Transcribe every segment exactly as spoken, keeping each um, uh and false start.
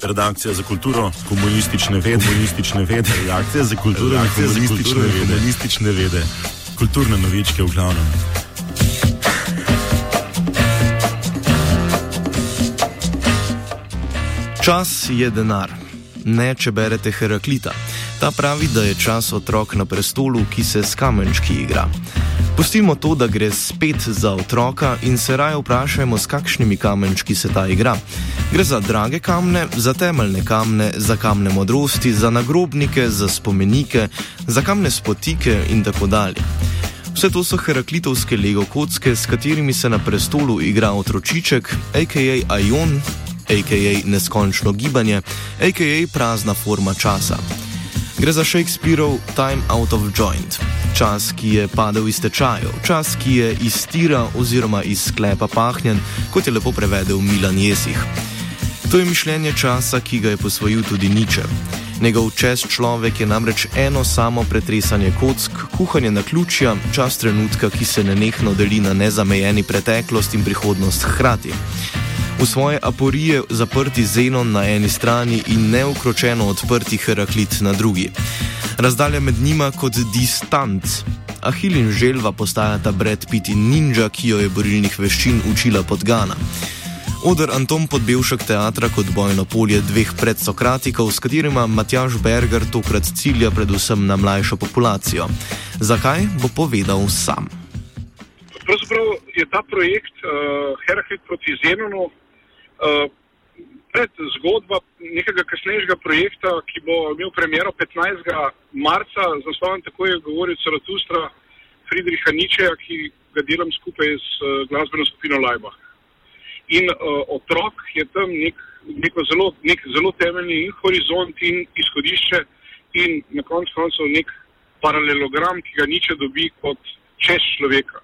Redakcija za kulturo, komunistične vede, komunistične vede, redakcija za kulturo, redakcija za komunistične vede, komunistične vede, kulturne novičke v glavnem. Čas je denar. Ne, če berete Heraklita. Ta pravi, da je čas otrok na prestolu, ki se s kamenčki igra. Pustimo to, da gre spet za otroka in se raje vprašajmo, s kakšnimi kamenčki se ta igra. Gre za drage kamne, za temeljne kamne, za kamne modrosti, za nagrobnike, za spomenike, za kamne spotike in tako dalje. Vse to so heraklitovske lego kocke, s katerimi se na prestolu igra otročiček, a k a. Aion, a k a neskončno gibanje, a k a prazna forma časa. Gre za Shakespearov Time Out of Joint. Čas, ki je padel iz tečajev, čas, ki je iz tira oziroma iz sklepa pahnjen, kot je lepo prevedel Milan Jesih. To je mišljenje časa, ki ga je posvojil tudi Nietzsche. Njegov čas človek je namreč eno samo pretresanje kock, kuhanje naključja, čas trenutka, ki se nenehno deli na nezamejeni preteklost in prihodnost hkrati. V svoje aporije zaprti Zenon na eni strani in neukročeno odprti Heraklit na drugi. Razdalja med njima kot distant. Ahil in želva postajata Brad Pitt in ninja, ki jo je borilnih veščin učila podgana. Oder Anton Podbevšek teatra kot bojno polje dveh predsokratikov, s katerima Matjaž Berger tokrat cilja predvsem na mlajšo populacijo. Zakaj, bo povedal sam. Pravzaprav je ta projekt uh, Heraklit proti Zenonu uh, pred zgodba nekega kasnejšega projekta, ki bo imel premiero petnajstega marca z naslovom Tako je govoril Zaratustra Friedricha Nietzscheja, ki ga delam skupaj s uh, glasbeno skupino Laibach. In uh, otrok je tam nek, neko zelo, nek zelo temeljni in horizont in izhodišče in na koncu koncev nek paralelogram, ki ga Nietzsche dobi kot čez človeka.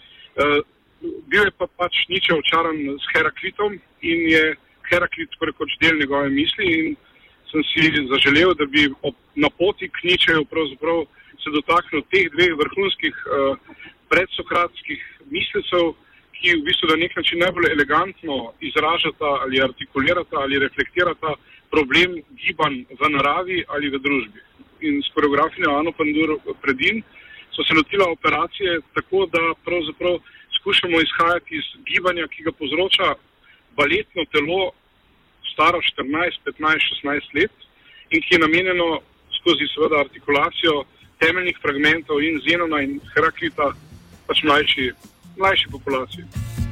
Uh, bil je pa pač Nietzsche očaran s Heraklitom in je Heraklit prekoč del njegove misli in sem si zaželel, da bi ob, na poti k Nietzscheju pravzaprav se dotaknil teh dveh vrhunskih uh, predsokratskih mislecev, ki v bistvu na nek način najbolj elegantno izražata ali artikulirata ali reflektirata problem gibanj v naravi ali v družbi. In s koreografinjo Ano Pandur-Predin so se lotila operacije tako, da pravzaprav skušamo izhajati iz gibanja, ki ga povzroča baletno telo staro štirinajst, petnajst, šestnajst let in ki je namenjeno skozi seveda artikulacijo temeljnih fragmentov in Zenona in Heraklita pač mlajši mlajši populaciji.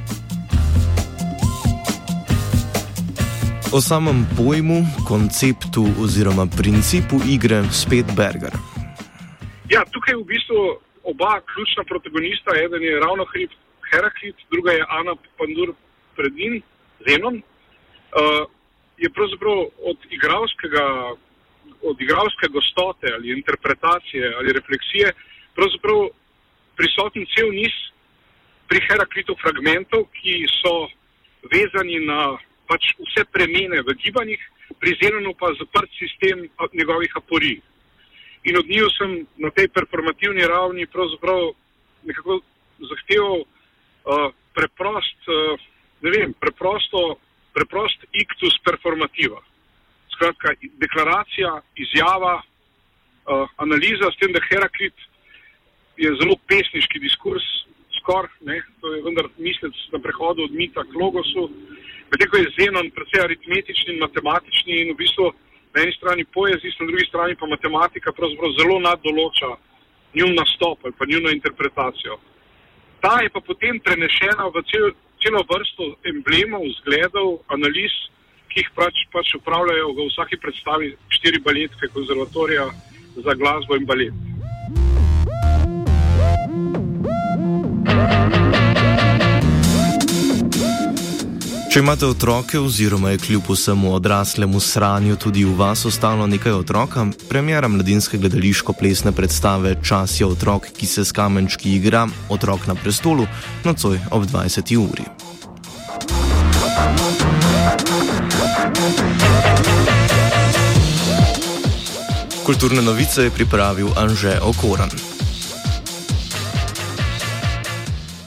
O samem pojmu, konceptu oziroma principu igre spet Berger. Ja, tukaj v bistvu oba ključna protagonista, eden je ravno Heraklit, druga je Ana Pandur-Predin, Zenon, uh, je pravzaprav od igralskega, od igralske gostote ali interpretacije ali refleksije pravzaprav prisoten cel niz pri Heraklitu fragmentov, ki so vezani na pač vse premene v gibanjih, pri Zenonu pa zaprt sistem njegovih aporij. In od njih sem na tej performativni ravni pravzaprav nekako zahteval uh, preprost, uh, ne vem, preprosto, preprost ictus performativa. Skratka, deklaracija, izjava, uh, analiza s tem, da Heraklit je zelo pesniški diskurs, skor, ne, to je vendar mislec na prehodu od mita k logosu, medtem ko je Zenon precej aritmetični in matematični in v bistvu na eni strani poezist, na drugi strani pa matematika pravzaprav zelo naddoloča njun nastop ali pa njuno interpretacijo. Ta je pa potem prenešena v cel, celo vrsto emblemov, zgledov, analiz, ki jih pač, pač upravljajo v vsaki predstavi štiri baletke konzervatorija za glasbo in balet. Če imate otroke oziroma je kljub vsemu odraslemu sranju tudi v vas ostalo nekaj otroka, premiera mladinske gledališko-plesne predstave Čas je otrok, ki se s kamenčki igra, Otrok na prestolu, nocoj ob dvajseti uri. Kulturne novice je pripravil Anže Okoran.